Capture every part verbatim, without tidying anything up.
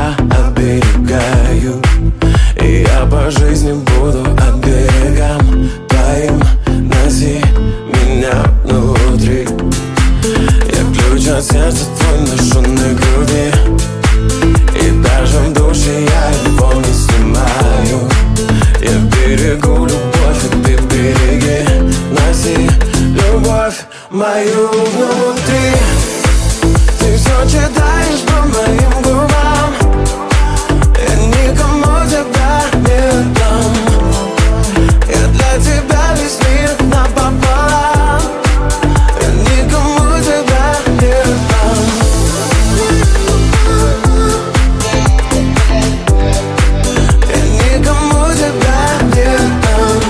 тебя оберегаю, и я по жизни буду оберегом твоим. Носи меня внутри, я ключ от сердца твой ношу на груди, и даже в душе я его не снимаю. Я берегу любовь, и ты береги. Носи любовь мою внутри. Ты все читаешь по моим губам, я никому тебя не дам. Я для тебя весь мир напополам, я никому тебя не дам. Я никому тебя не дам.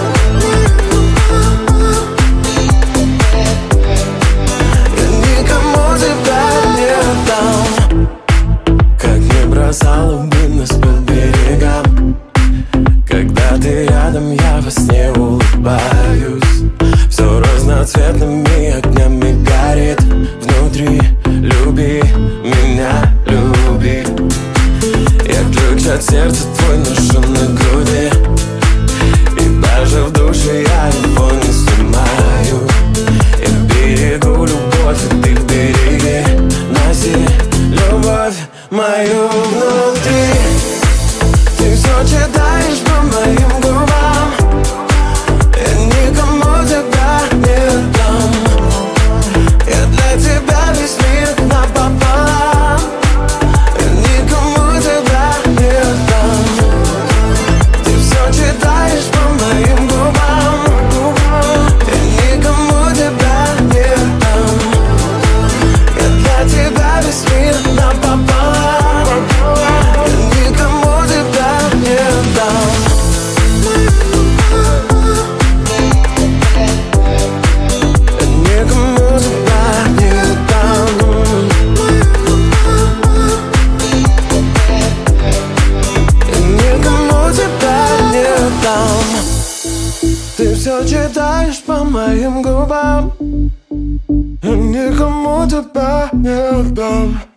Я никому тебя не дам. Как не бросала бы нас по берегам, когда ты рядом, я во сне улыбаюсь. Все разноцветными огнями горит внутри. Люби меня, люби. Я ключ от сердца твой ношу на груди, и даже в душе я его не снимаю. Я берегу любовь, и ты береги. Носи любовь мою внутри. Ты все читаешь по моим губам, я никому тебя не дам. Я для тебя весь мир напополам, я никому тебя не дам. Ты все читаешь по моим губам, я никому тебя не дам. Я для тебя весь мир напополам, я никому тебя не дам. Я никому тебя не дам. Я никому тебя не дам. Ты все читаешь по моим губам, я никому тебя не дам.